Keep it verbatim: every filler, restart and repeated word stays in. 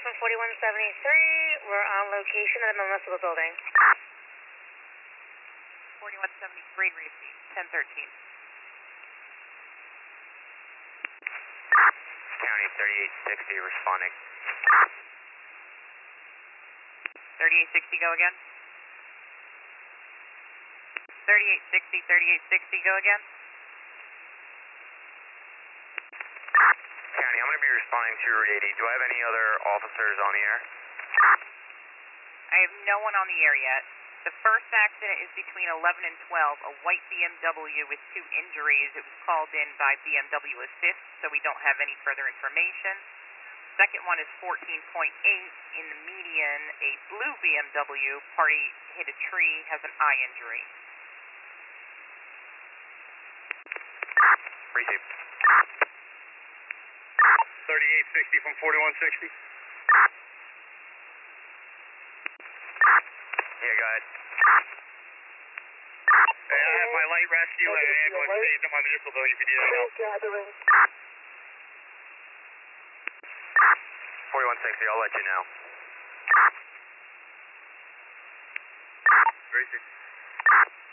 from forty-one seventy-three. We're on location at the municipal building. forty-one seventy-three, receive, ten thirteen. County thirty-eight sixty responding. thirty-eight sixty, go again. thirty-eight sixty, thirty-eight sixty, go again. County, I'm going to be responding to Route eighty. Do I have any other officers on the air? I have no one on the air yet. The first accident is between eleven and twelve, a white B M W with two injuries. It was called in by B M W Assist, so we don't have any further information. Second one is fourteen point eight in the median, a blue B M W, party hit a tree, has an eye injury. Receive. thirty-eight sixty from forty-one sixty. Yeah, go ahead. Hey, I have my light rescue and an ambulance staged at my municipal building if you need any help. forty-one sixty, I'll let you know. Receive.